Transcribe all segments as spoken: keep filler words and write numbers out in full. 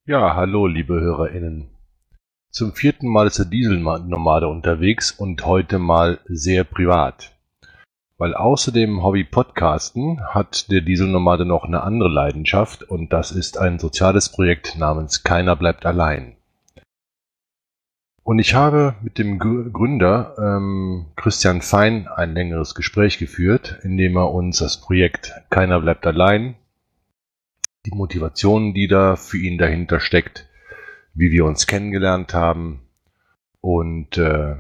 Ja, hallo, liebe HörerInnen. Zum vierten Mal ist der Dieselnomade unterwegs und heute mal sehr privat. Weil außer dem Hobby Podcasten hat der Dieselnomade noch eine andere Leidenschaft und das ist ein soziales Projekt namens Keiner bleibt allein. Und ich habe mit dem Gründer ähm, Christian Fein ein längeres Gespräch geführt, in dem er uns das Projekt Keiner bleibt allein, die Motivation, die da für ihn dahinter steckt, wie wir uns kennengelernt haben und äh,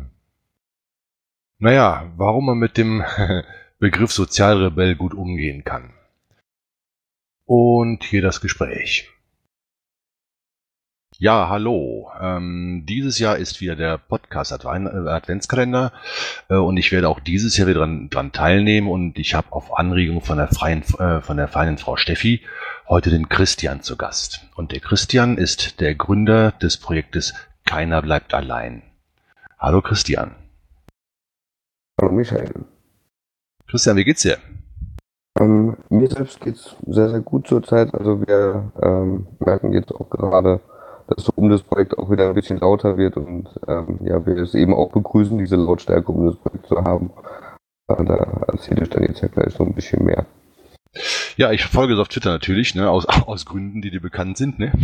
naja, warum man mit dem Begriff Sozialrebell gut umgehen kann. Und hier das Gespräch. Ja, hallo. Ähm, dieses Jahr ist wieder der Podcast Adven- äh, Adventskalender äh, und ich werde auch dieses Jahr wieder dran, dran teilnehmen und ich habe auf Anregung von der freien, äh, von der feinen Frau Steffi heute den Christian zu Gast. Und der Christian ist der Gründer des Projektes Keiner bleibt allein. Hallo Christian. Hallo Michael. Christian, wie geht's dir? Ähm, mir selbst geht es sehr, sehr gut zurzeit. Also wir ähm, merken jetzt auch gerade, dass so um das Projekt auch wieder ein bisschen lauter wird und ähm, ja, wir es eben auch begrüßen, diese Lautstärke, um das Projekt zu haben. Äh, da erzähle ich dann jetzt ja gleich so ein bisschen mehr. Ja, ich verfolge es auf Twitter natürlich, ne, aus, aus Gründen, die dir bekannt sind. Ne?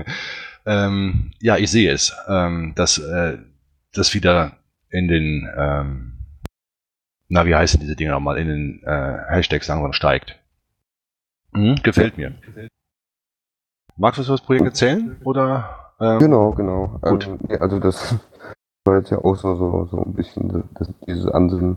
ähm, ja, ich sehe es, ähm, dass äh, das wieder in den, ähm, na, wie heißen diese Dinge nochmal, in den äh, Hashtags langsam steigt. Mhm, gefällt mir. Magst du was über das Projekt erzählen? Oder, ähm, Genau, genau. gut. Ähm, ja, also das war jetzt ja auch so, so, so ein bisschen das, dieses Ansinnen.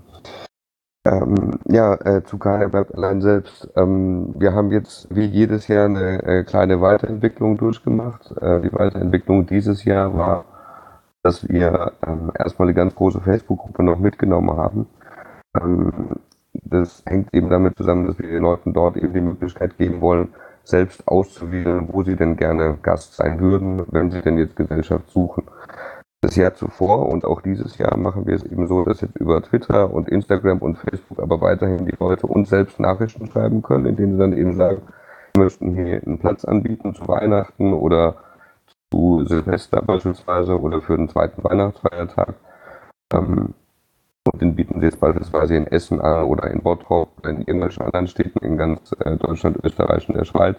Ähm, ja, äh, zu Keiner bleibt allein selbst. Ähm, wir haben jetzt wie jedes Jahr eine äh, kleine Weiterentwicklung durchgemacht. Äh, die Weiterentwicklung dieses Jahr war, dass wir ähm, erstmal eine ganz große Facebook-Gruppe noch mitgenommen haben. Ähm, das hängt eben damit zusammen, dass wir den Leuten dort eben die Möglichkeit geben wollen, selbst auszuwählen, wo sie denn gerne Gast sein würden, wenn sie denn jetzt Gesellschaft suchen. Das Jahr zuvor und auch dieses Jahr machen wir es eben so, dass jetzt über Twitter und Instagram und Facebook aber weiterhin die Leute uns selbst Nachrichten schreiben können, in denen sie dann eben sagen, wir möchten hier einen Platz anbieten zu Weihnachten oder zu Silvester beispielsweise oder für den zweiten Weihnachtsfeiertag. Ähm, und den bieten sie jetzt beispielsweise in Essen an oder in Bottrop oder in irgendwelchen anderen Städten in ganz äh, Deutschland, Österreich und der Schweiz.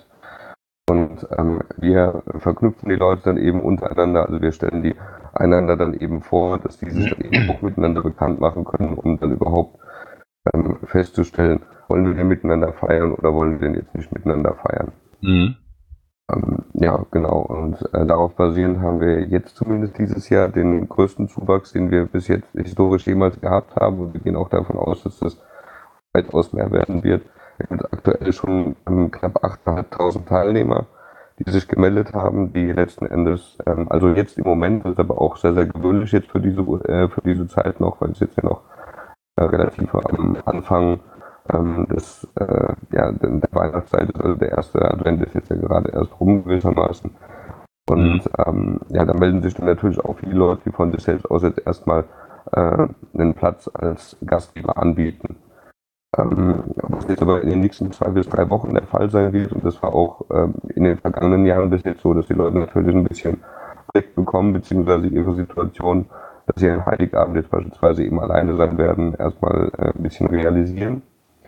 Und ähm, wir verknüpfen die Leute dann eben untereinander, also wir stellen die einander dann eben vor, dass die sich dann eben auch miteinander bekannt machen können, um dann überhaupt ähm, festzustellen, wollen wir denn miteinander feiern oder wollen wir denn jetzt nicht miteinander feiern. Mhm. Ähm, ja, genau. Und äh, darauf basierend haben wir jetzt zumindest dieses Jahr den größten Zuwachs, den wir bis jetzt historisch jemals gehabt haben. Und wir gehen auch davon aus, dass das weitaus mehr werden wird. Wir haben aktuell schon ähm, knapp achttausendfünfhundert Teilnehmer, die sich gemeldet haben, die letzten Endes, ähm, also jetzt im Moment, das ist aber auch sehr, sehr gewöhnlich jetzt für diese, äh, für diese Zeit noch, weil es jetzt ja noch äh, relativ am Anfang ähm, des, äh, ja, der Weihnachtszeit ist, also der erste Advent ist jetzt ja gerade erst rum gewissermaßen. Und Mhm. ähm, ja, da melden sich dann natürlich auch viele Leute, die von sich selbst aus jetzt erstmal äh, einen Platz als Gastgeber anbieten. Ähm, was jetzt aber in den nächsten zwei bis drei Wochen der Fall sein wird, und das war auch ähm, in den vergangenen Jahren bis jetzt so, dass die Leute natürlich ein bisschen Blick bekommen, beziehungsweise ihre Situation, dass sie an Heiligabend jetzt beispielsweise eben alleine sein werden, erstmal äh, ein bisschen realisieren.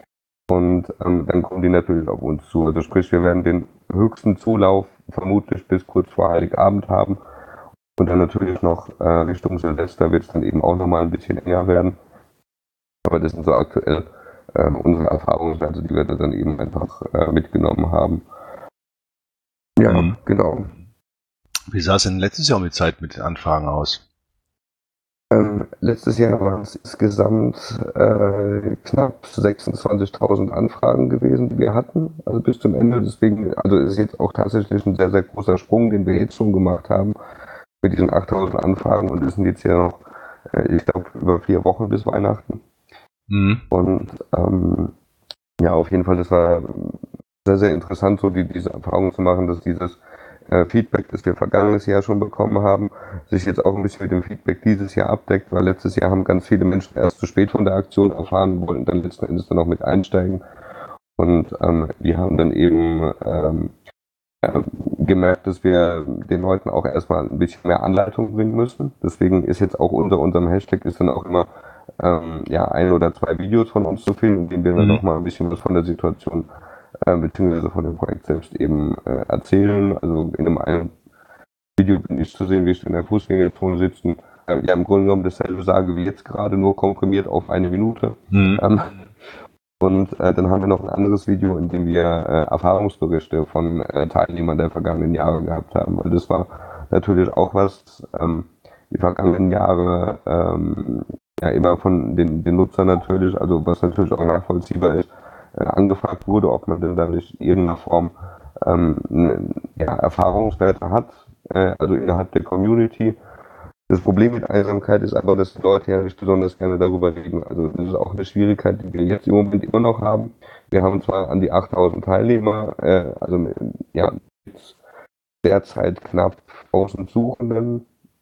Und ähm, dann kommen die natürlich auf uns zu. Also sprich, wir werden den höchsten Zulauf vermutlich bis kurz vor Heiligabend haben. Und dann natürlich noch äh, Richtung Silvester wird es dann eben auch nochmal ein bisschen enger werden. Aber das sind so aktuell äh, unsere Erfahrungswerte, die wir da dann eben einfach äh, mitgenommen haben. Ja, Mhm. genau. Wie sah es denn letztes Jahr um die Zeit mit Anfragen aus? Ähm, letztes Jahr waren es insgesamt äh, knapp sechsundzwanzigtausend Anfragen gewesen, die wir hatten, also bis zum Ende. Deswegen, also ist jetzt auch tatsächlich ein sehr, sehr großer Sprung, den wir jetzt schon gemacht haben mit diesen achttausend Anfragen und es sind jetzt ja noch, äh, ich glaube, über vier Wochen bis Weihnachten. Mhm. Und ähm, ja, auf jeden Fall, das war sehr, sehr interessant, so die, diese Erfahrung zu machen, dass dieses äh, Feedback, das wir vergangenes Jahr schon bekommen haben, sich jetzt auch ein bisschen mit dem Feedback dieses Jahr abdeckt, weil letztes Jahr haben ganz viele Menschen erst zu spät von der Aktion erfahren, wollten dann letzten Endes dann auch mit einsteigen. Und ähm, wir haben dann eben ähm, äh, gemerkt, dass wir den Leuten auch erstmal ein bisschen mehr Anleitung bringen müssen. Deswegen ist jetzt auch unter unserem Hashtag ist dann auch immer ähm, ja, ein oder zwei Videos von uns zu finden, in denen wir dann Mhm. noch mal ein bisschen was von der Situation äh, beziehungsweise von dem Projekt selbst eben äh, erzählen. Also in einem einen Video bin ich zu sehen, wie ich in der Fußgängerzone sitzen, äh, ja im Grunde genommen dasselbe sage wie jetzt gerade, nur komprimiert auf eine Minute. Mhm. Ähm, und äh, dann haben wir noch ein anderes Video, in dem wir äh, Erfahrungsberichte von äh, Teilnehmern der vergangenen Jahre gehabt haben. Weil das war natürlich auch was, ähm, die vergangenen Jahre ähm, ja immer von den, den Nutzern natürlich, also was natürlich auch nachvollziehbar ist, äh, angefragt wurde, ob man denn da nicht in irgendeiner Form ähm, ne, ja, Erfahrungswerte hat, äh, also innerhalb der Community. Das Problem mit Einsamkeit ist aber, dass die Leute ja nicht besonders gerne darüber reden. Also das ist auch eine Schwierigkeit, die wir jetzt im Moment immer noch haben. Wir haben zwar an die achttausend Teilnehmer, äh, also mit, ja, mit derzeit knapp tausend Suchenden,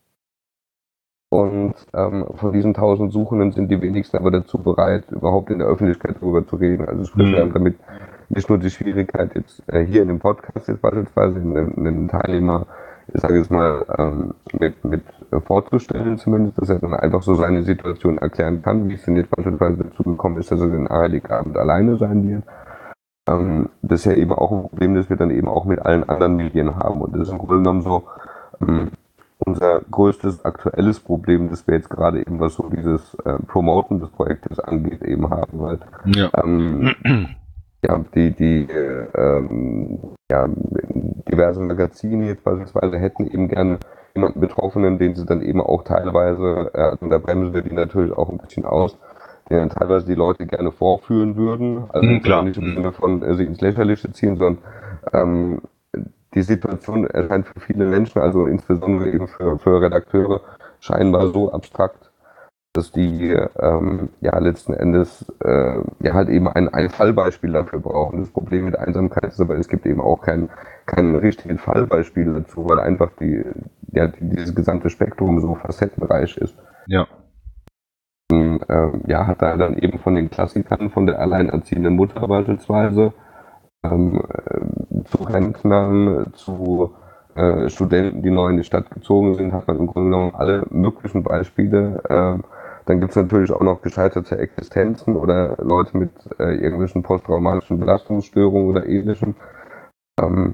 und ähm, von diesen tausend Suchenden sind die wenigsten aber dazu bereit, überhaupt in der Öffentlichkeit darüber zu reden. Also sprich, wir haben Mhm. damit nicht nur die Schwierigkeit jetzt äh, hier in dem Podcast jetzt beispielsweise einen, einen Teilnehmer, ich sage jetzt mal, ähm, mit, mit äh, vorzustellen zumindest, dass er dann einfach so seine Situation erklären kann, wie es denn jetzt beispielsweise dazu gekommen ist, dass er den Heiligabend alleine sein wird. Ähm, das ist ja eben auch ein Problem, das wir dann eben auch mit allen anderen Medien haben. Und das ist im Grunde genommen so, ähm, unser größtes aktuelles Problem, das wir jetzt gerade eben, was so dieses äh, Promoten des Projektes angeht, eben haben, weil Ja. ähm, ja, die, die äh, ähm, ja, diverse Magazine jetzt beispielsweise hätten eben gerne jemanden Betroffenen, den sie dann eben auch teilweise, äh, also da bremsen wir die natürlich auch ein bisschen aus, den dann teilweise die Leute gerne vorführen würden. Also Mhm, jetzt aber klar. nicht im Mhm. Sinne von äh, sie ins Lächerliche ziehen, sondern ähm, die Situation erscheint für viele Menschen, also insbesondere eben für, für Redakteure, scheinbar so abstrakt, dass die ähm, ja letzten Endes äh, ja halt eben ein, ein Fallbeispiel dafür brauchen. Das Problem mit Einsamkeit ist aber, es gibt eben auch kein, kein richtiges Fallbeispiel dazu, weil einfach die, ja, die, dieses gesamte Spektrum so facettenreich ist. Ja. Und, ähm, ja, hat da dann eben von den Klassikern, von der alleinerziehenden Mutter beispielsweise, ähm, äh, zu Rentnern, zu äh, Studenten, die neu in die Stadt gezogen sind, hat man im Grunde genommen alle möglichen Beispiele. Ähm, dann gibt es natürlich auch noch gescheiterte Existenzen oder Leute mit äh, irgendwelchen posttraumatischen Belastungsstörungen oder ähnlichem. Ähm,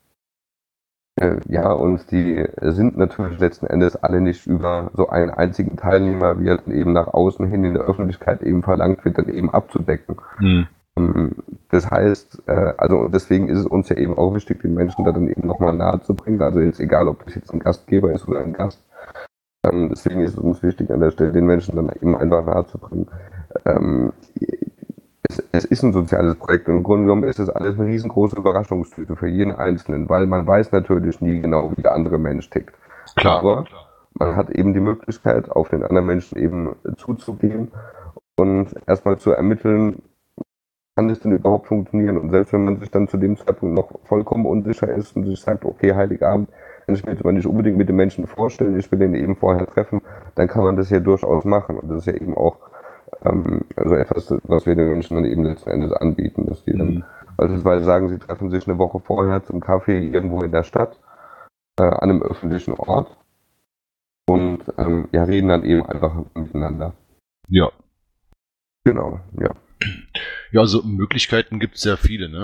äh, ja, und die sind natürlich letzten Endes alle nicht über so einen einzigen Teilnehmer, wie er dann eben nach außen hin in der Öffentlichkeit eben verlangt wird, dann eben abzudecken. Mhm. Das heißt, äh, also deswegen ist es uns ja eben auch wichtig, den Menschen da dann eben nochmal nahe zu bringen. Also jetzt egal, ob das jetzt ein Gastgeber ist oder ein Gast. Ähm, deswegen ist es uns wichtig, an der Stelle den Menschen dann eben einfach nahe zu bringen. Ähm, es, es ist ein soziales Projekt und im Grunde genommen ist es alles eine riesengroße Überraschungstüte für jeden Einzelnen, weil man weiß natürlich nie genau, wie der andere Mensch tickt. Klar. Aber man hat eben die Möglichkeit, auf den anderen Menschen eben zuzugehen und erstmal zu ermitteln, kann das denn überhaupt funktionieren? Und selbst wenn man sich dann zu dem Zeitpunkt noch vollkommen unsicher ist und sich sagt, okay, Heiligabend, kann ich mir jetzt mal nicht unbedingt mit den Menschen vorstellen, ich will den eben vorher treffen, dann kann man das ja durchaus machen. Und das ist ja eben auch ähm, also etwas, was wir den Menschen dann eben letzten Endes anbieten, dass die dann Mhm. beispielsweise sagen, sie treffen sich eine Woche vorher zum Kaffee irgendwo in der Stadt, äh, an einem öffentlichen Ort und ähm, ja, reden dann eben einfach miteinander. Ja. Genau, ja. Ja, also Möglichkeiten gibt es sehr viele, ne?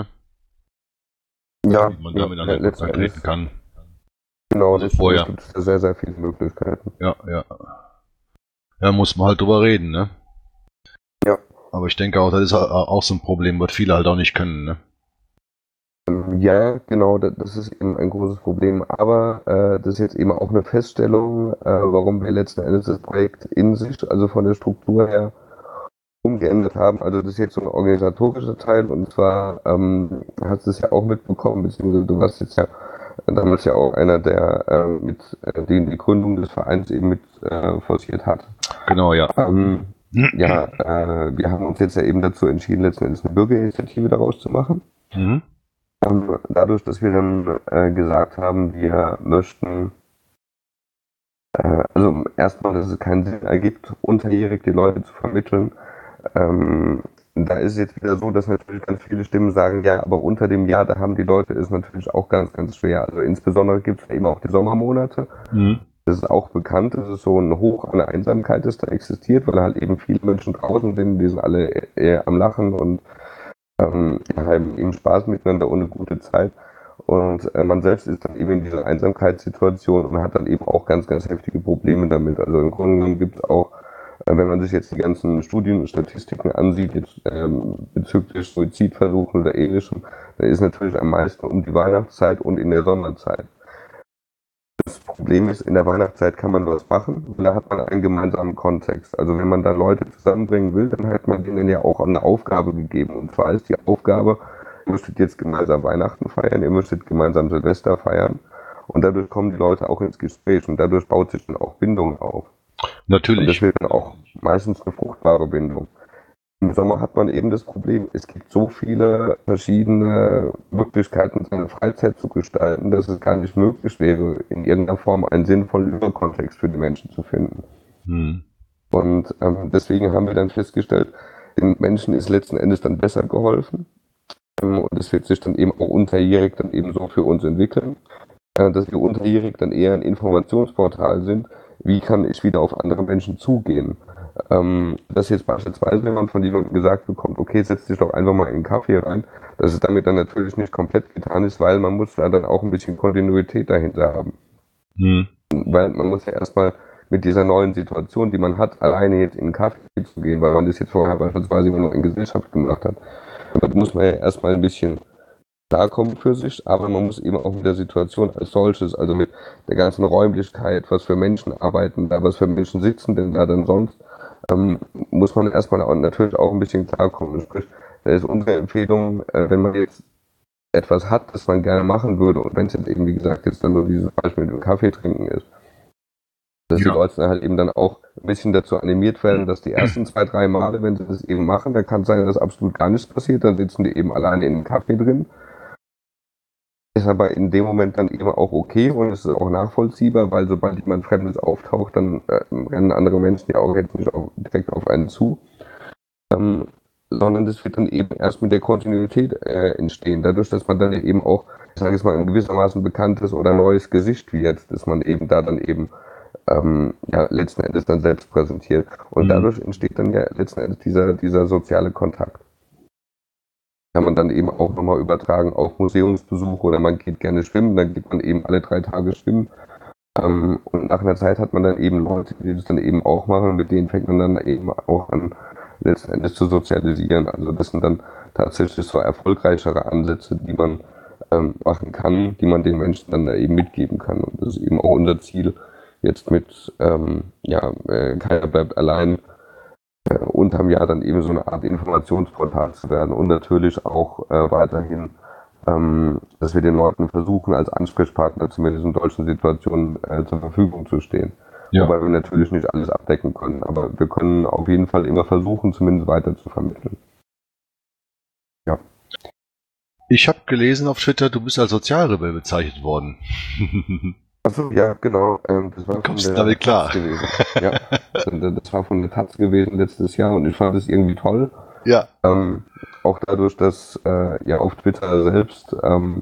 Ja, Wie man da ja, miteinander in letzten Kontakt treten Endes. kann. Genau, Also letzten Endes vorher. gibt es da sehr, sehr viele Möglichkeiten. Ja, ja. Ja, muss man halt drüber reden, ne? Ja. Aber ich denke auch, das ist auch so ein Problem, was viele halt auch nicht können, ne? Ähm, ja, genau, da- das ist eben ein großes Problem. Aber äh, das ist jetzt eben auch eine Feststellung, äh, warum wir letzten Endes das Projekt in sich, also von der Struktur her, umgeändert haben. Also das ist jetzt so ein organisatorischer Teil und zwar ähm, hast du es ja auch mitbekommen, beziehungsweise du warst jetzt ja damals ja auch einer, der äh, mit äh, den die Gründung des Vereins eben mit äh, forciert hat. Genau, ja. Ähm, ja, äh, wir haben uns jetzt ja eben dazu entschieden, letzten Endes eine Bürgerinitiative daraus zu machen. Mhm. Ähm, dadurch, dass wir dann äh, gesagt haben, wir möchten, äh, also erstmal, dass es keinen Sinn ergibt, unterjährig die Leute zu vermitteln, ähm, da ist es jetzt wieder so, dass natürlich ganz viele Stimmen sagen, ja, aber unter dem Jahr, da haben die Leute es natürlich auch ganz, ganz schwer. Also insbesondere gibt es ja eben auch die Sommermonate. Mhm. Das ist auch bekannt, dass es so ein Hoch an der Einsamkeit, das da existiert, weil halt eben viele Menschen draußen sind, die sind alle eher am Lachen und ähm, haben eben Spaß miteinander und eine gute Zeit. Und äh, man selbst ist dann eben in dieser Einsamkeitssituation und hat dann eben auch ganz, ganz heftige Probleme damit. Also im Grunde genommen gibt es auch, äh, wenn man sich jetzt die ganzen Studien und Statistiken ansieht, jetzt ähm, bezüglich Suizidversuchen oder ähnlichem, da ist natürlich am meisten um die Weihnachtszeit und in der Sommerzeit. Das Problem ist, in der Weihnachtszeit kann man was machen, und da hat man einen gemeinsamen Kontext. Also wenn man da Leute zusammenbringen will, dann hat man denen ja auch eine Aufgabe gegeben. Und zwar ist die Aufgabe, ihr müsstet jetzt gemeinsam Weihnachten feiern, ihr müsstet gemeinsam Silvester feiern. Und dadurch kommen die Leute auch ins Gespräch und dadurch baut sich dann auch Bindung auf. Natürlich. Und das wird dann auch meistens eine fruchtbare Bindung. Im Sommer hat man eben das Problem, es gibt so viele verschiedene Möglichkeiten, seine Freizeit zu gestalten, dass es gar nicht möglich wäre, in irgendeiner Form einen sinnvollen Überkontext für die Menschen zu finden. Hm. Und ähm, deswegen haben wir dann festgestellt, den Menschen ist letzten Endes dann besser geholfen. Ähm, und es wird sich dann eben auch unterjährig dann eben so für uns entwickeln, äh, dass wir unterjährig dann eher ein Informationsportal sind. Wie kann ich wieder auf andere Menschen zugehen? Ähm, dass jetzt beispielsweise, wenn man von jemandem gesagt bekommt, okay, setz dich doch einfach mal in einen Kaffee rein, dass es damit dann natürlich nicht komplett getan ist, weil man muss da dann auch ein bisschen Kontinuität dahinter haben. Hm. Weil man muss ja erstmal mit dieser neuen Situation, die man hat, alleine jetzt in einen Kaffee zu gehen, weil man das jetzt vorher beispielsweise immer nur in Gesellschaft gemacht hat. Damit muss man ja erstmal ein bisschen klarkommen für sich, aber man muss eben auch mit der Situation als solches, also mit der ganzen Räumlichkeit, was für Menschen arbeiten da, was für Menschen sitzen denn da dann sonst, ähm, muss man erstmal auch natürlich auch ein bisschen klarkommen. Sprich, da ist unsere Empfehlung, äh, wenn man jetzt etwas hat, das man gerne machen würde, und wenn es jetzt eben, wie gesagt, jetzt dann so dieses Beispiel mit dem Kaffee trinken ist, dass ja. die Leute dann halt eben dann auch ein bisschen dazu animiert werden, dass die ersten zwei, drei Male, wenn sie das eben machen, da kann es sein, dass absolut gar nichts passiert, dann sitzen die eben alleine in dem Kaffee drin. Ist aber in dem Moment dann eben auch okay und es ist auch nachvollziehbar, weil sobald jemand Fremdes auftaucht, dann äh, rennen andere Menschen ja auch jetzt nicht auf, direkt auf einen zu. Ähm, sondern das wird dann eben erst mit der Kontinuität äh, entstehen. Dadurch, dass man dann eben auch, ich sage jetzt mal, ein gewissermaßen bekanntes oder neues Gesicht wird, dass man eben da dann eben ähm, ja, letzten Endes dann selbst präsentiert. Und mhm. dadurch entsteht dann ja letzten Endes dieser, dieser soziale Kontakt. Kann man dann eben auch nochmal übertragen auf Museumsbesuche oder man geht gerne schwimmen, dann geht man eben alle drei Tage schwimmen. Ähm, und nach einer Zeit hat man dann eben Leute, die das dann eben auch machen, mit denen fängt man dann eben auch an, letzten Endes zu sozialisieren. Also das sind dann tatsächlich so erfolgreichere Ansätze, die man ähm, machen kann, die man den Menschen dann da eben mitgeben kann. Und das ist eben auch unser Ziel, jetzt mit, ähm, ja, äh, keiner bleibt allein, äh, unterm Jahr dann eben so eine Art Informationsportal zu werden und natürlich auch äh, weiterhin, ähm, dass wir den Leuten versuchen, als Ansprechpartner zumindest in solchen Situationen äh, zur Verfügung zu stehen. Ja. Wobei wir natürlich nicht alles abdecken können, aber wir können auf jeden Fall immer versuchen, zumindest weiter zu vermitteln. Ja. Ich habe gelesen auf Twitter, du bist als Sozialrebell bezeichnet worden. Achso, ja, genau. Ähm, das war Kommst von der damit klar? Taz gewesen. Ja, das war von der Taz gewesen letztes Jahr und ich fand das irgendwie toll. Ja. Ähm, auch dadurch, dass äh, ja auf Twitter selbst, ähm,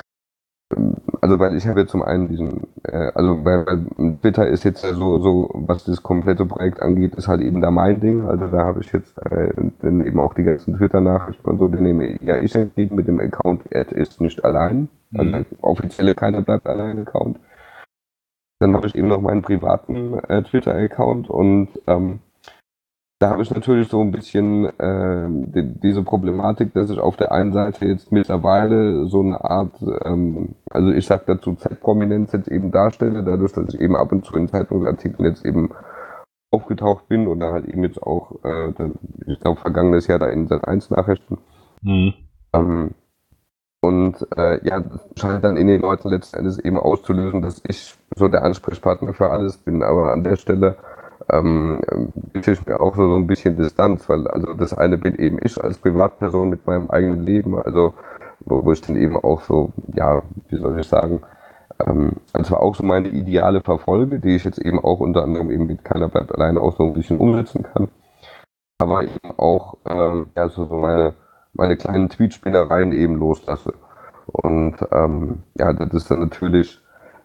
also weil ich habe jetzt zum einen diesen, äh, also weil, weil Twitter ist jetzt so, so, was das komplette Projekt angeht, ist halt eben da mein Ding. Also da habe ich jetzt äh, dann eben auch die ganzen Twitter-Nachrichten und so, die nehme ja ich entgegen mit dem Account Ed ist nicht allein. Also mhm. offizielle keiner bleibt allein Account. Dann habe ich eben noch meinen privaten äh, Twitter-Account und ähm, da habe ich natürlich so ein bisschen äh, die, diese Problematik, dass ich auf der einen Seite jetzt mittlerweile so eine Art, ähm, also ich sag dazu Z-Prominenz jetzt eben darstelle, dadurch, dass ich eben ab und zu in Zeitungsartikeln jetzt eben aufgetaucht bin und da halt eben jetzt auch, äh, ich glaube vergangenes Jahr da in Sat eins Nachrichten. Mhm. Ähm, Und äh, ja, das scheint dann in den Leuten letzten Endes eben auszulösen, dass ich so der Ansprechpartner für alles bin. Aber an der Stelle ähm, bitte ich mir auch so, so ein bisschen Distanz, weil also das eine bin eben ich als Privatperson mit meinem eigenen Leben, also wo, wo ich dann eben auch so, ja, wie soll ich sagen, ähm, also auch so meine Ideale verfolge, die ich jetzt eben auch unter anderem eben mit keiner bleibt alleine auch so ein bisschen umsetzen kann. aber eben auch ähm, ja, so so meine, meine kleinen Tweetspinnereien eben loslasse. Und ähm, ja, das ist dann natürlich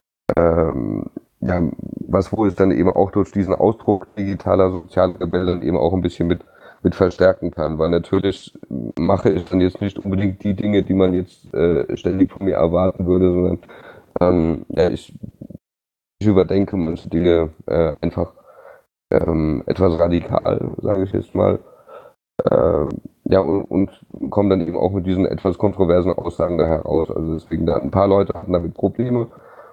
ähm, ja, was, wo es dann eben auch durch diesen Ausdruck digitaler sozialer Rebell dann eben auch ein bisschen mit, mit verstärken kann. Weil natürlich mache ich dann jetzt nicht unbedingt die Dinge, die man jetzt äh, ständig von mir erwarten würde, sondern ähm, ja, ich, ich überdenke manche Dinge äh, einfach ähm, etwas radikal, sage ich jetzt mal. Äh, ja, und, und kommen dann eben auch mit diesen etwas kontroversen Aussagen da heraus. Also deswegen, da ein paar Leute hatten damit Probleme.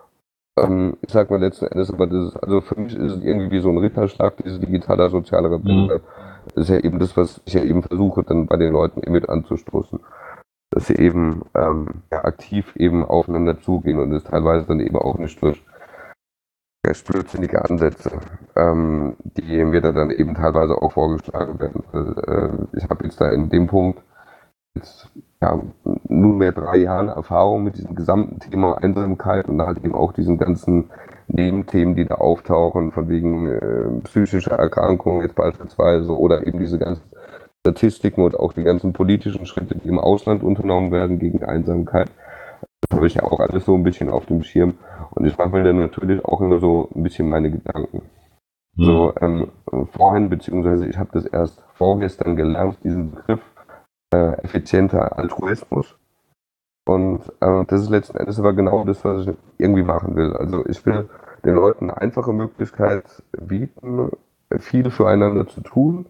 Ähm, ich sag mal letzten Endes, aber das ist, also für mich ist es irgendwie wie so ein Ritterschlag, diese digitaler soziale Rebelle. Das ist ja eben das, was ich ja eben versuche, dann bei den Leuten eben mit anzustoßen. Dass sie eben ähm, ja, aktiv eben aufeinander zugehen und es teilweise dann eben auch nicht durch ja, blödsinnige Ansätze, ähm, die mir da dann eben teilweise auch vorgeschlagen werden. Also, äh, ich habe jetzt da in dem Punkt jetzt ja, nunmehr drei Jahre Erfahrung mit diesem gesamten Thema Einsamkeit und halt eben auch diesen ganzen Nebenthemen, die da auftauchen, von wegen äh, psychischer Erkrankungen jetzt beispielsweise oder eben diese ganzen Statistiken und auch die ganzen politischen Schritte, die im Ausland unternommen werden gegen Einsamkeit. Das habe ich ja auch alles so ein bisschen auf dem Schirm und ich mache mir dann natürlich auch immer so ein bisschen meine Gedanken. Mhm. So ähm, vorhin, beziehungsweise ich habe das erst vorgestern gelernt, diesen Begriff äh, effizienter Altruismus. Und äh, das ist letzten Endes aber genau das, was ich irgendwie machen will. Also ich will den Leuten eine einfache Möglichkeit bieten, viel füreinander zu tun.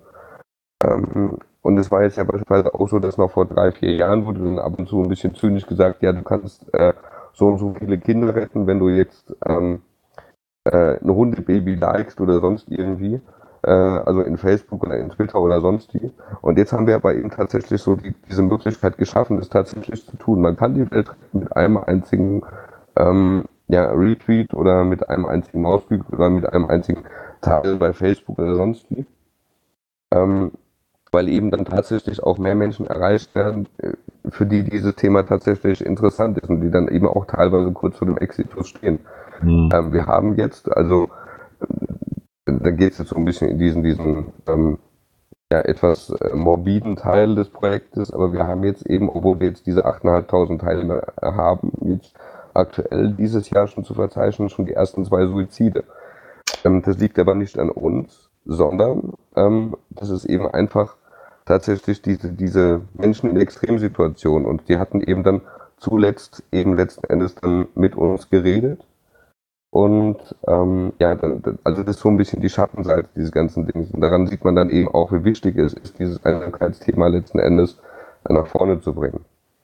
Ähm, und es war jetzt ja beispielsweise auch so, dass noch vor drei, vier Jahren wurde dann ab und zu ein bisschen zynisch gesagt, ja, du kannst äh, so und so viele Kinder retten, wenn du jetzt ähm, äh, ein Hundebaby likest oder sonst irgendwie. Äh, also in Facebook oder in Twitter oder sonst wie. Und jetzt haben wir aber eben tatsächlich so die, diese Möglichkeit geschaffen, das tatsächlich zu tun. Man kann die Welt retten mit einem einzigen ähm, ja, Retweet oder mit einem einzigen Mausklick oder mit einem einzigen Teil bei Facebook oder sonst wie. Ähm, weil eben dann tatsächlich auch mehr Menschen erreicht werden, für die dieses Thema tatsächlich interessant ist und die dann eben auch teilweise kurz vor dem Exitus stehen. Mhm. Ähm, wir haben jetzt, also da geht es jetzt so ein bisschen in diesen, diesen ähm, ja, etwas äh, morbiden Teil des Projektes, aber wir haben jetzt eben, obwohl wir jetzt diese achttausendfünfhundert Teilnehmer haben, jetzt aktuell dieses Jahr schon zu verzeichnen, schon die ersten zwei Suizide. Ähm, das liegt aber nicht an uns, sondern ähm, das ist eben einfach tatsächlich diese, diese Menschen in Extremsituationen und die hatten eben dann zuletzt eben letzten Endes dann mit uns geredet und ähm, ja, dann, also das ist so ein bisschen die Schattenseite dieses ganzen Dings und daran sieht man dann eben auch, wie wichtig es ist, dieses Einsamkeitsthema letzten Endes nach vorne zu bringen.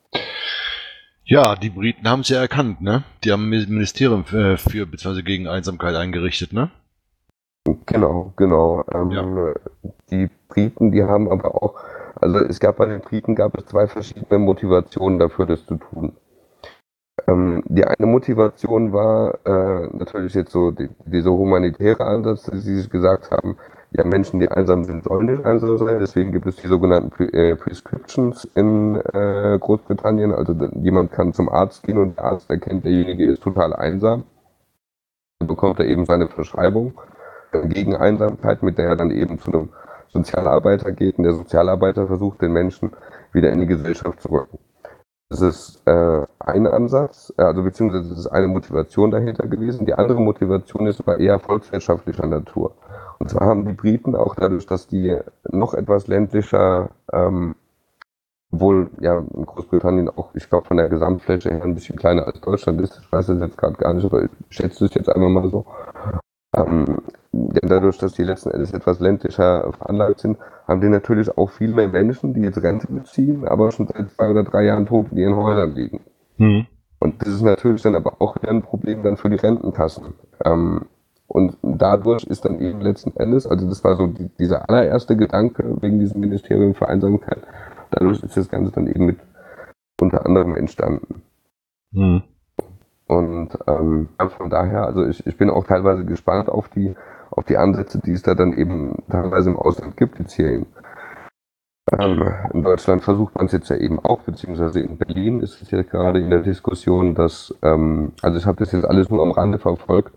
Ja, die Briten haben es ja erkannt, ne? Die haben ein Ministerium für, für bzw. gegen Einsamkeit eingerichtet, ne? Genau, genau. Ähm, ja. Die Briten, die haben aber auch, also es gab bei den Briten gab es zwei verschiedene Motivationen dafür, das zu tun. Ähm, die eine Motivation war äh, natürlich jetzt so die, dieser humanitäre Ansatz, dass sie sich gesagt haben, ja, Menschen, die einsam sind, sollen nicht einsam sein. Deswegen gibt es die sogenannten Pre äh, Prescriptions in äh, Großbritannien. Also jemand kann zum Arzt gehen und der Arzt erkennt, derjenige ist total einsam. Dann bekommt er eben seine Verschreibung gegen Einsamkeit, mit der er dann eben zu einem Sozialarbeiter geht und der Sozialarbeiter versucht, den Menschen wieder in die Gesellschaft zu rücken. Das ist äh, ein Ansatz, also beziehungsweise das ist eine Motivation dahinter gewesen. Die andere Motivation ist aber eher volkswirtschaftlicher Natur. Und zwar haben die Briten auch dadurch, dass die noch etwas ländlicher, ähm, obwohl ja in Großbritannien auch, ich glaube, von der Gesamtfläche her ein bisschen kleiner als Deutschland ist, ich weiß es jetzt gerade gar nicht, aber ich schätze es jetzt einfach mal so. Ähm, dadurch, dass die letzten Endes etwas ländlicher veranlagt sind, haben die natürlich auch viel mehr Menschen, die jetzt Rente beziehen, aber schon seit zwei oder drei Jahren tot in ihren Häusern liegen. Mhm. Und das ist natürlich dann aber auch wieder ein Problem dann für die Rentenkassen. Ähm, und dadurch ist dann eben letzten Endes, also das war so die, dieser allererste Gedanke wegen diesem Ministerium für Einsamkeit, dadurch ist das Ganze dann eben mit unter anderem entstanden. Mhm. Und ähm, von daher, also ich, ich bin auch teilweise gespannt auf die auf die Ansätze, die es da dann eben teilweise im Ausland gibt, jetzt hier in, ähm, in Deutschland versucht man es jetzt ja eben auch, beziehungsweise in Berlin ist es jetzt gerade in der Diskussion, dass, ähm, also ich habe das jetzt alles nur am Rande verfolgt,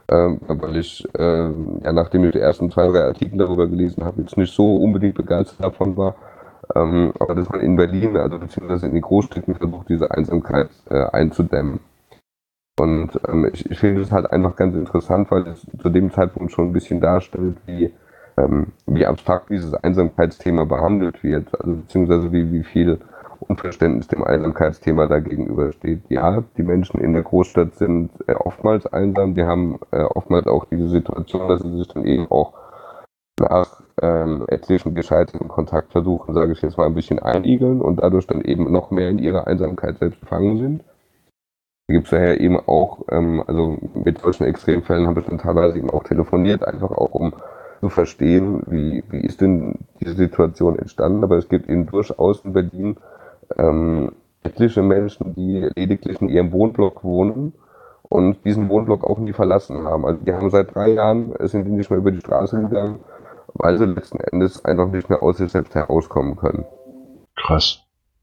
ähm, weil ich, äh, ja, nachdem ich die ersten zwei, drei Artikel darüber gelesen habe, jetzt nicht so unbedingt begeistert davon war. Ähm, aber dass man in Berlin, also beziehungsweise in den Großstädten versucht, diese Einsamkeit äh, einzudämmen. Und ähm, ich, ich finde es halt einfach ganz interessant, weil es zu dem Zeitpunkt schon ein bisschen darstellt, wie, ähm, wie abstrakt dieses Einsamkeitsthema behandelt wird, also beziehungsweise wie, wie viel Unverständnis dem Einsamkeitsthema da gegenübersteht. Ja, die Menschen in der Großstadt sind äh, oftmals einsam, die haben äh, oftmals auch diese Situation, dass sie sich dann eben auch nach ähm, etlichen gescheiterten Kontaktversuchen, sage ich jetzt mal, ein bisschen einigeln und dadurch dann eben noch mehr in ihrer Einsamkeit selbst gefangen sind. Da gibt es daher eben auch, ähm, also mit solchen Extremfällen habe ich dann teilweise eben auch telefoniert, einfach auch um zu verstehen, wie, wie ist denn diese Situation entstanden. Aber es gibt eben durchaus in Berlin ähm, etliche Menschen, die lediglich in ihrem Wohnblock wohnen und diesen Wohnblock auch nie verlassen haben. Also die haben seit drei Jahren, sind die nicht mehr über die Straße gegangen, weil sie letzten Endes einfach nicht mehr aus sich selbst herauskommen können. Krass.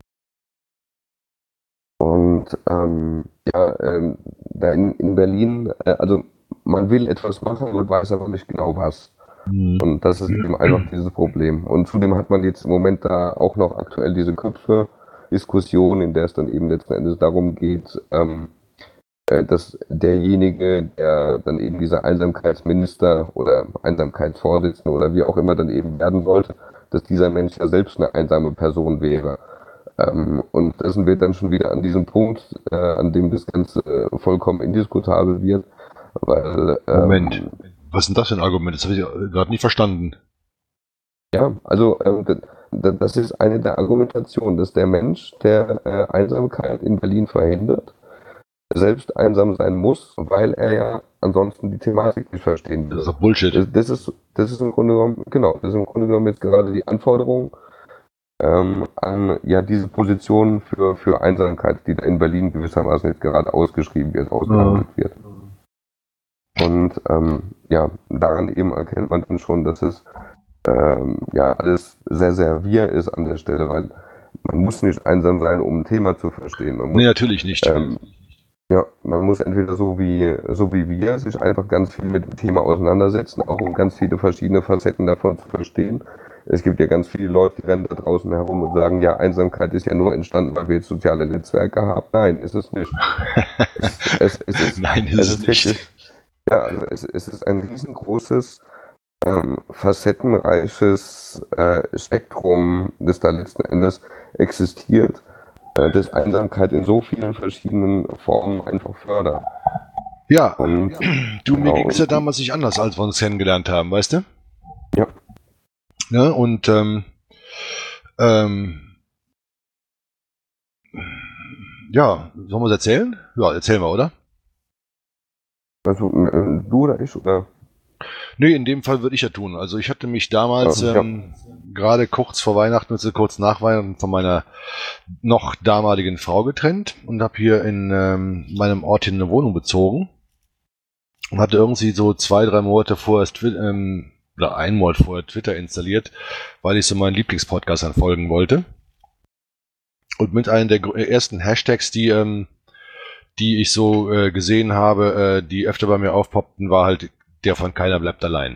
Und ähm, ja, ähm, da in, in Berlin, äh, also man will etwas machen, man weiß aber nicht genau was. Mhm. Und das ist eben einfach dieses Problem. Und zudem hat man jetzt im Moment da auch noch aktuell diese Köpfe-Diskussion, in der es dann eben letzten Endes darum geht, ähm, äh, dass derjenige, der dann eben dieser Einsamkeitsminister oder Einsamkeitsvorsitzende oder wie auch immer dann eben werden sollte, dass dieser Mensch ja selbst eine einsame Person wäre. Ähm, und da sind wir dann schon wieder an diesem Punkt, äh, an dem das Ganze äh, vollkommen indiskutabel wird, weil... Ähm, Moment, was ist denn das für ein Argument? Das habe ich gerade nicht verstanden. Ja, also ähm, d- d- das ist eine der Argumentationen, dass der Mensch, der äh, Einsamkeit in Berlin verhindert, selbst einsam sein muss, weil er ja ansonsten die Thematik nicht verstehen Das ist würde. doch Bullshit. Das, das ist, das ist im Grunde genommen, genau, das ist im Grunde genommen jetzt gerade die Anforderung ähm, an ja diese Position für, für Einsamkeit, die da in Berlin gewissermaßen jetzt gerade ausgeschrieben wird, ausgehandelt Ja. wird. Und ähm, ja, daran eben erkennt man dann schon, dass es ähm, ja alles sehr, sehr wir ist an der Stelle, weil man muss nicht einsam sein, um ein Thema zu verstehen. Man Nee, muss, natürlich nicht. ähm, ja, man muss entweder so wie, so wie wir sich einfach ganz viel mit dem Thema auseinandersetzen, auch um ganz viele verschiedene Facetten davon zu verstehen. Es gibt ja ganz viele Leute, die rennen da draußen herum und sagen, ja, Einsamkeit ist ja nur entstanden, weil wir jetzt soziale Netzwerke haben. Nein, ist es nicht. Es, es, es ist, Nein, ist es es ist nicht. wirklich, ja, also es, es ist ein riesengroßes, ähm, facettenreiches äh, Spektrum, das da letzten Endes existiert, äh, das Einsamkeit in so vielen verschiedenen Formen einfach fördert. Ja, Und du, mir genau, ging es ja und, damals nicht anders, als wir uns kennengelernt haben, weißt du? ja, Ja, und ähm, ähm, ja, sollen wir es erzählen? Ja, erzählen wir, oder? also äh, du oder ich oder? Nee, in dem Fall würde ich ja tun. Also ich hatte mich damals Äh, ja, ähm, gerade kurz vor Weihnachten, also kurz nach Weihnachten von meiner noch damaligen Frau getrennt und habe hier in ähm, meinem Ort hier eine Wohnung bezogen und hatte irgendwie so zwei, drei Monate vorher Twi- ähm, oder ein Monat vorher Twitter installiert, weil ich so meinen Lieblingspodcast folgen wollte. Und mit einem der gr- ersten Hashtags, die ähm, die ich so äh, gesehen habe, äh, die öfter bei mir aufpoppten, war halt der von Keiner bleibt allein.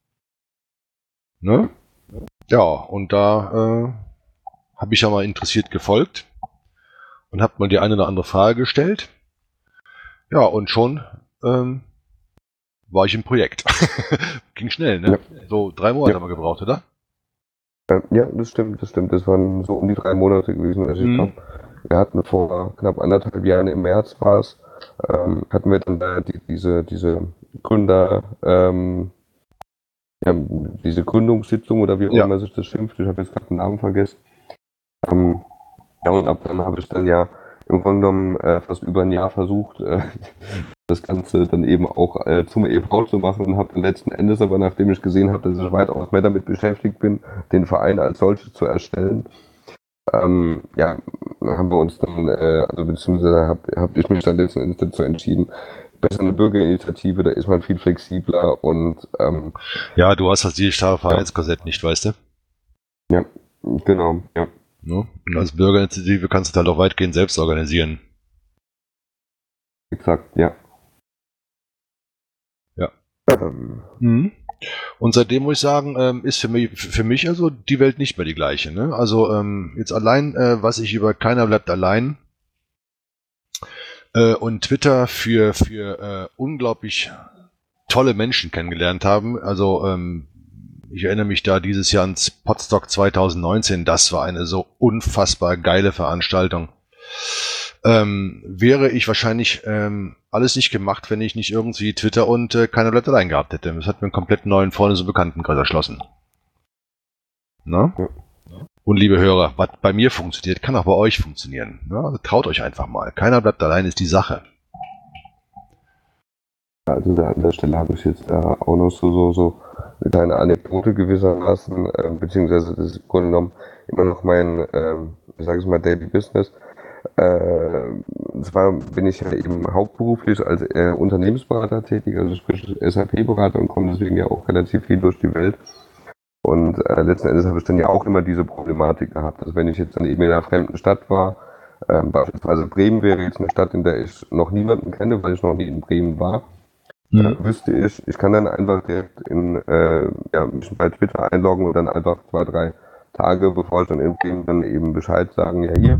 Ne? Ja, und da äh, habe ich ja mal interessiert gefolgt und habe mal die eine oder andere Frage gestellt. Ja, und schon ähm, war ich im Projekt. Ging schnell, ne? ja, So drei Monate ja. haben wir gebraucht, oder? Äh, ja, das stimmt, das stimmt. Das waren so um die drei Monate gewesen. Also ich Mhm. glaube, wir hatten vor knapp anderthalb Jahren, im März war es, ähm, hatten wir dann da die, diese, diese Gründer, ähm, ja, diese Gründungssitzung oder wie auch Ja. immer sich das schimpft. Ich habe jetzt gerade den Namen vergessen. Ähm, ja, und ab dann habe ich dann ja im Grunde genommen äh, fast über ein Jahr versucht, äh, das Ganze dann eben auch äh, zum E V zu machen und habe dann letzten Endes aber, nachdem ich gesehen habe, dass ich weitaus mehr damit beschäftigt bin, den Verein als solches zu erstellen, ähm, ja, haben wir uns dann, äh, also beziehungsweise habe hab ich mich dann letzten Endes dazu entschieden, besser eine Bürgerinitiative, da ist man viel flexibler und ähm, Ja, du hast halt die starre ja, Vereinskorsett nicht, weißt du? ja, genau, ja, Ne? Und als Bürgerinitiative kannst du halt auch weitgehend selbst organisieren. exakt, ja. Ja, Ähm, Mhm. Und seitdem muss ich sagen, ähm, ist für mich, für mich also die Welt nicht mehr die gleiche. Ne? Also ähm, jetzt allein, äh, was ich über Keiner bleibt allein äh, und Twitter für, für äh, unglaublich tolle Menschen kennengelernt haben. Also ähm, ich erinnere mich da dieses Jahr ans Podstock zwanzig neunzehn. Das war eine so unfassbar geile Veranstaltung. Ähm, wäre ich wahrscheinlich ähm, alles nicht gemacht, wenn ich nicht irgendwie Twitter und äh, Keiner bleibt allein gehabt hätte. Das hat mir einen komplett neuen Freundes- und Bekanntenkreis erschlossen. Na? ja. Und liebe Hörer, was bei mir funktioniert, kann auch bei euch funktionieren. Ne? Also traut euch einfach mal. Keiner bleibt allein, ist die Sache. Also da an der Stelle habe ich jetzt äh, auch noch so, so, so eine kleine Anekdote gewissermaßen, äh, beziehungsweise das ist im Grunde genommen immer noch mein, äh, ich sage es mal, Daily Business. Äh, und zwar bin ich ja eben hauptberuflich als äh, Unternehmensberater tätig, also sprich S A P-Berater und komme deswegen ja auch relativ viel durch die Welt. Und äh, letzten Endes habe ich dann ja auch immer diese Problematik gehabt. Also wenn ich jetzt dann eben in einer fremden Stadt war, ähm, beispielsweise Bremen wäre jetzt eine Stadt, in der ich noch niemanden kenne, weil ich noch nie in Bremen war, äh, Mhm. wüsste ich, ich kann dann einfach direkt in, äh, ja, mich bei Twitter einloggen und dann einfach zwei, drei Tage, bevor ich dann in Bremen dann eben Bescheid sagen, ja hier,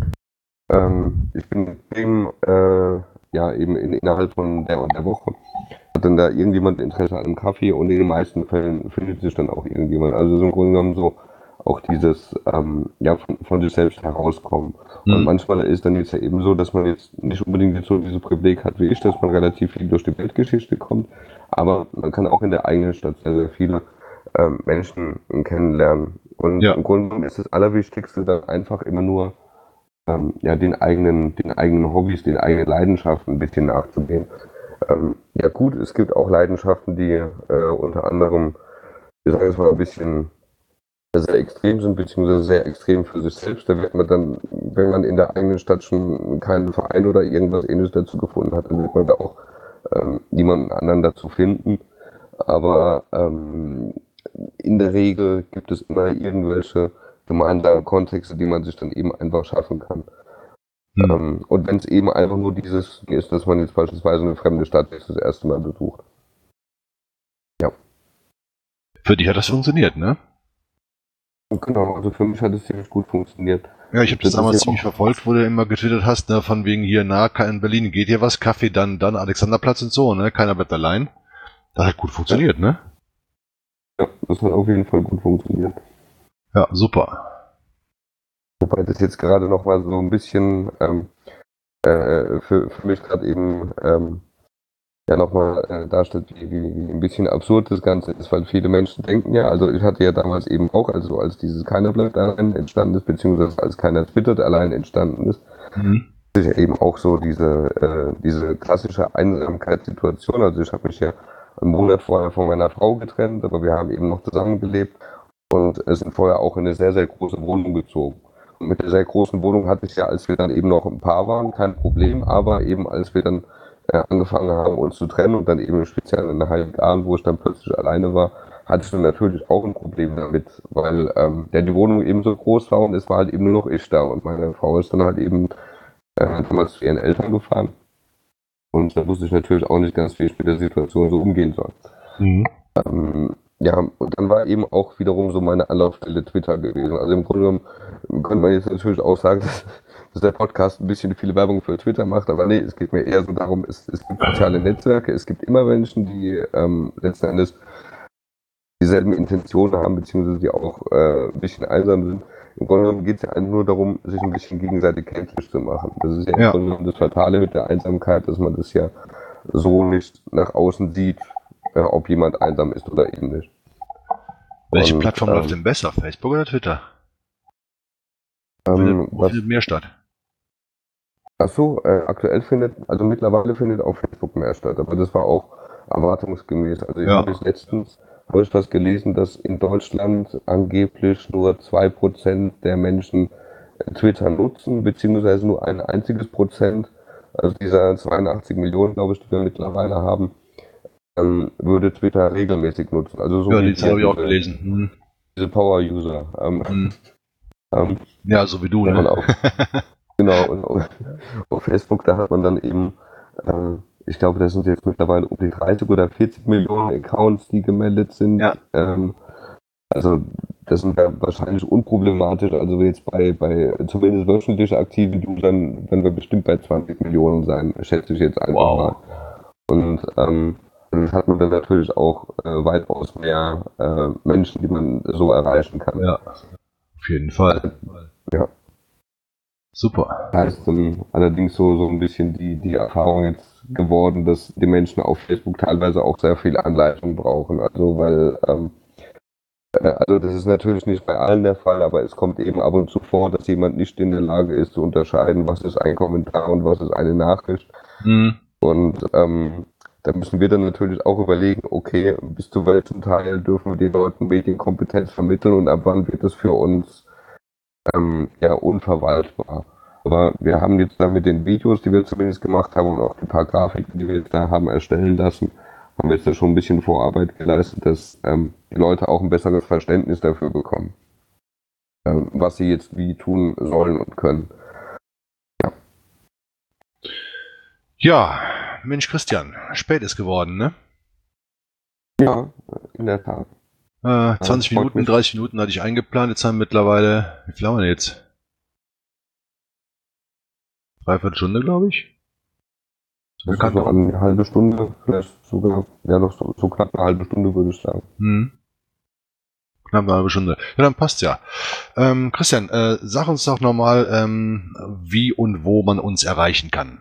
ähm, ich bin in Bremen, äh, ja eben in, innerhalb von der und der Woche. Hat dann da irgendjemand Interesse an einem Kaffee und in den meisten Fällen findet sich dann auch irgendjemand. Also so im Grunde genommen so auch dieses ähm, ja von, von sich selbst herauskommen. Und Mhm. manchmal ist dann jetzt ja eben so, dass man jetzt nicht unbedingt jetzt so diese Privileg hat wie ich, dass man relativ viel durch die Weltgeschichte kommt, aber man kann auch in der eigenen Stadt sehr, sehr viele ähm, Menschen kennenlernen. Und Ja. im Grunde genommen ist das Allerwichtigste dann einfach immer nur ähm, ja den eigenen, den eigenen Hobbys, den eigenen Leidenschaften ein bisschen nachzugehen. Ähm, ja gut, es gibt auch Leidenschaften, die äh, unter anderem, ich sage es mal, ein bisschen sehr extrem sind, beziehungsweise sehr extrem für sich selbst. Da wird man dann, wenn man in der eigenen Stadt schon keinen Verein oder irgendwas ähnliches dazu gefunden hat, dann wird man da auch ähm, niemanden anderen dazu finden. Aber ähm, in der Regel gibt es immer irgendwelche gemeinsamen Kontexte, die man sich dann eben einfach schaffen kann. Mhm. Ähm, und wenn es eben einfach nur dieses ist, dass man jetzt beispielsweise eine fremde Stadt jetzt das erste Mal besucht. Ja. Für dich hat das funktioniert, ne? Genau, also für mich hat es ziemlich gut funktioniert. Ja, ich habe das Das ist damals ja ziemlich auch, verfolgt, wo du immer getwittert hast, ne, von wegen hier, na, in Berlin geht hier was, Kaffee, dann, dann Alexanderplatz und so, ne? Keiner bleibt allein. Das hat gut ja, funktioniert, ne? ja, das hat auf jeden Fall gut funktioniert. Ja, super. Wobei das jetzt gerade noch mal so ein bisschen ähm, äh, für, für mich gerade eben ähm, ja nochmal äh, darstellt, wie, wie, wie ein bisschen absurd das Ganze ist, weil viele Menschen denken ja, also ich hatte ja damals eben auch, also als dieses Keiner bleibt allein entstanden ist, beziehungsweise als Keiner twittert allein entstanden ist, Mhm. ist ja eben auch so diese, äh, diese klassische Einsamkeitssituation. Also ich habe mich ja einen Monat vorher von meiner Frau getrennt, aber wir haben eben noch zusammengelebt und sind vorher auch in eine sehr, sehr große Wohnung gezogen. Und mit der sehr großen Wohnung hatte ich ja, als wir dann eben noch ein Paar waren, kein Problem, aber eben als wir dann äh, angefangen haben, uns zu trennen und dann eben speziell in der Heiligabend, wo ich dann plötzlich alleine war, hatte ich dann natürlich auch ein Problem damit, weil ähm, ja, die Wohnung eben so groß war und es war halt eben nur noch ich da und meine Frau ist dann halt eben äh, damals zu ihren Eltern gefahren. Und da wusste ich natürlich auch nicht ganz, wie ich mit der Situation so umgehen soll. Mhm. Ähm, ja, und dann war eben auch wiederum so meine Anlaufstelle Twitter gewesen. Also im Grunde genommen könnte man jetzt natürlich auch sagen, dass, dass der Podcast ein bisschen viele Werbung für Twitter macht, aber nee, es geht mir eher so darum, es, es gibt soziale Netzwerke, es gibt immer Menschen, die ähm, letzten Endes dieselben Intentionen haben, beziehungsweise die auch äh, ein bisschen einsam sind. Im Grunde genommen geht es ja einfach nur darum, sich ein bisschen gegenseitig kenntlich zu machen. Das ist ja im Ja. Grunde genommen das Fatale mit der Einsamkeit, dass man das ja so nicht nach außen sieht, äh, ob jemand einsam ist oder eben nicht. Welche Und Plattform läuft ähm, denn besser? Facebook oder Twitter? Wo findet, ähm, wo findet was, mehr statt? ach so, äh, aktuell findet, also mittlerweile findet auf Facebook mehr statt, aber das war auch erwartungsgemäß. Also ich habe Ja. jetzt letztens habe ich was gelesen, dass in Deutschland angeblich nur zwei Prozent der Menschen äh, Twitter nutzen, beziehungsweise nur ein einziges Prozent, also dieser zweiundachtzig Millionen, glaube ich, die wir mittlerweile haben, ähm, würde Twitter regelmäßig nutzen. Also so Ja, wie die Zahl wir, habe ich auch diese, gelesen. Mhm. diese Power-User. Ähm, Mhm. ähm, Ja, so wie du, wenn man ne? auf, genau, und auf, auf Facebook, da hat man dann eben ähm, ich glaube, das sind jetzt mittlerweile um die dreißig oder vierzig Millionen Accounts, die gemeldet sind. Ja. Ähm, also das sind ja wahrscheinlich unproblematisch. Also jetzt bei, bei zumindest wöchentlich aktiven Usern werden wir bestimmt bei zwanzig Millionen sein, schätze ich jetzt einfach Wow. mal. Und ähm, dann hat man dann natürlich auch äh, weitaus mehr äh, Menschen, die man so erreichen kann. Ja, auf jeden Fall. Ja. Super. Heißt dann allerdings so, so ein bisschen die, die Erfahrung jetzt geworden, dass die Menschen auf Facebook teilweise auch sehr viel Anleitung brauchen. Also weil, ähm, äh, also das ist natürlich nicht bei allen der Fall, aber es kommt eben ab und zu vor, dass jemand nicht in der Lage ist zu unterscheiden, was ist ein Kommentar und was ist eine Nachricht. Mhm. Und ähm, da müssen wir dann natürlich auch überlegen, okay, bis zu welchem Teil dürfen wir den Leuten Medienkompetenz vermitteln und ab wann wird es für uns ähm, ja unverwaltbar. Aber wir haben jetzt da mit den Videos, die wir zumindest gemacht haben und auch die paar Grafiken, die wir jetzt da haben erstellen lassen, haben wir jetzt da schon ein bisschen Vorarbeit geleistet, dass ähm, die Leute auch ein besseres Verständnis dafür bekommen, ähm, was sie jetzt wie tun sollen und können. Ja. Ja, Mensch Christian, spät ist geworden, ne? Ja, in der Tat. Äh, zwanzig Ja, Minuten, mich. dreißig Minuten hatte ich eingeplant, jetzt haben wir mittlerweile, wie viel haben wir denn jetzt? Dreiviertel Stunde, glaube ich. Das ist so eine halbe Stunde, vielleicht sogar, ja doch so, so knapp eine halbe Stunde würde ich sagen. Hm. Knapp eine halbe Stunde. Ja, dann passt ja. Ähm, Christian, äh, sag uns doch nochmal, ähm, wie und wo man uns erreichen kann.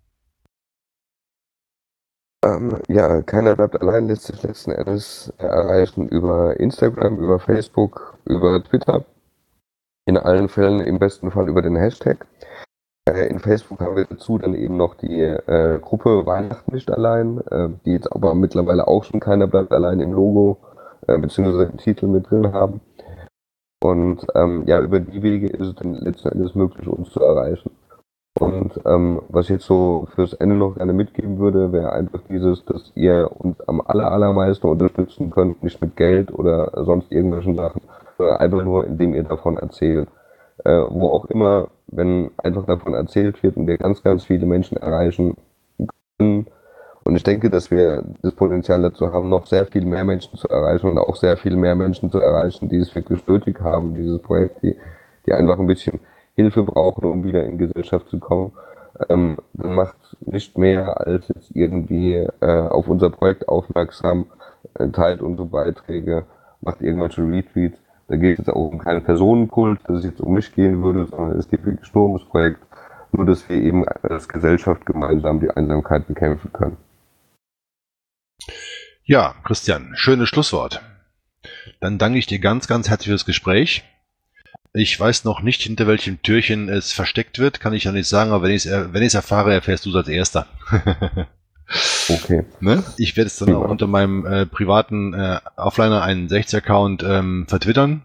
Ähm, ja, keiner bleibt allein, lässt sich letzten Endes erreichen über Instagram, über Facebook, über Twitter. In allen Fällen im besten Fall über den Hashtag. Äh, in Facebook haben wir dazu dann eben noch die äh, Gruppe Weihnachten nicht allein, äh, die jetzt aber mittlerweile auch schon keiner bleibt allein im Logo äh, beziehungsweise im Titel mit drin haben. Und ähm, ja, über die Wege ist es dann letzten Endes möglich, uns zu erreichen. Und ähm, was ich jetzt so fürs Ende noch gerne mitgeben würde, wäre einfach dieses, dass ihr uns am aller, allermeisten unterstützen könnt, nicht mit Geld oder sonst irgendwelchen Sachen, sondern einfach nur, indem ihr davon erzählt. Äh, wo auch immer, wenn einfach davon erzählt wird und wir ganz, ganz viele Menschen erreichen können. Und ich denke, dass wir das Potenzial dazu haben, noch sehr viel mehr Menschen zu erreichen und auch sehr viel mehr Menschen zu erreichen, die es wirklich nötig haben, dieses Projekt, die, die einfach ein bisschen Hilfe brauchen, um wieder in Gesellschaft zu kommen. Ähm, dann macht nicht mehr als jetzt irgendwie äh, auf unser Projekt aufmerksam, äh, teilt unsere Beiträge, macht irgendwelche Retweets. Da geht es jetzt auch um keinen Personenkult, dass es jetzt um mich gehen würde, sondern es geht wirklich nur ums Projekt, nur dass wir eben als Gesellschaft gemeinsam die Einsamkeit bekämpfen können. Ja, Christian, schönes Schlusswort. Dann danke ich dir ganz, ganz herzlich fürs Gespräch. Ich weiß noch nicht, hinter welchem Türchen es versteckt wird, kann ich ja nicht sagen, aber wenn ich es wenn ich's erfahre, erfährst du es als Erster. Okay. Ne? Ich werde es dann Ja. auch unter meinem äh, privaten äh, Offliner einundsechzig-Account ähm, vertwittern.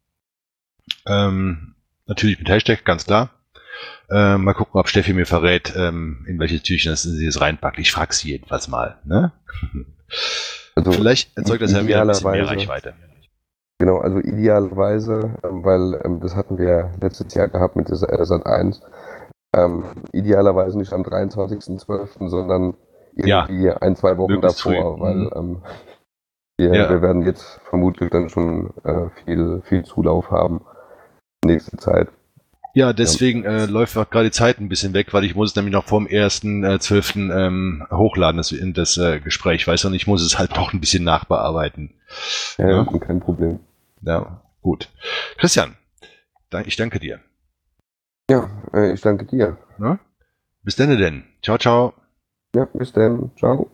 Ähm, natürlich mit Hashtag, ganz klar. Äh, mal gucken, ob Steffi mir verrät, ähm, in welches Türchen das sie es reinpackt. Ich frage sie jedenfalls mal. Ne? Also Vielleicht erzeugt das ja wieder ein bisschen mehr idealerweise- Reichweite. Genau, also idealerweise, ähm, weil ähm, das hatten wir letztes Jahr gehabt mit dieser Sat eins, ähm, idealerweise nicht am dreiundzwanzigsten zwölften, sondern irgendwie ein, zwei Wochen möglichst davor, früh. weil Mhm. ähm, wir, Ja. wir werden jetzt vermutlich dann schon äh, viel, viel Zulauf haben nächste Zeit. Ja, deswegen äh, läuft auch gerade die Zeit ein bisschen weg, weil ich muss es nämlich noch vorm ersten zwölften Ähm, hochladen, das, in das äh, Gespräch, weißt du, und ich muss es halt noch ein bisschen nachbearbeiten. Ja, Ja. ja. Kein Problem. Ja, gut. Christian, dank- ich danke dir. Ja, äh, ich danke dir. Ne? Bis dann denn. Ciao, ciao. Ja, bis dann. Ciao.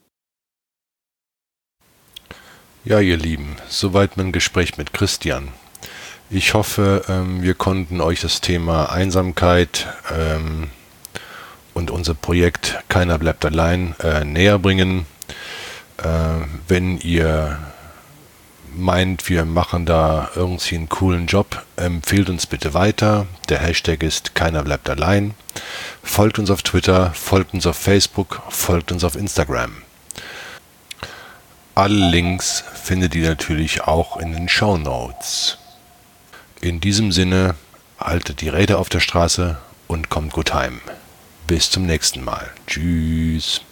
Ja, ihr Lieben, soweit mein Gespräch mit Christian. Ich hoffe, ähm, wir konnten euch das Thema Einsamkeit ähm, und unser Projekt Keiner bleibt allein äh, näher bringen. Äh, wenn ihr meint, wir machen da irgendwie einen coolen Job, empfehlt uns bitte weiter. Der Hashtag ist Keiner bleibt allein. Folgt uns auf Twitter, folgt uns auf Facebook, folgt uns auf Instagram. Alle Links findet ihr natürlich auch in den Shownotes. In diesem Sinne, haltet die Räder auf der Straße und kommt gut heim. Bis zum nächsten Mal. Tschüss.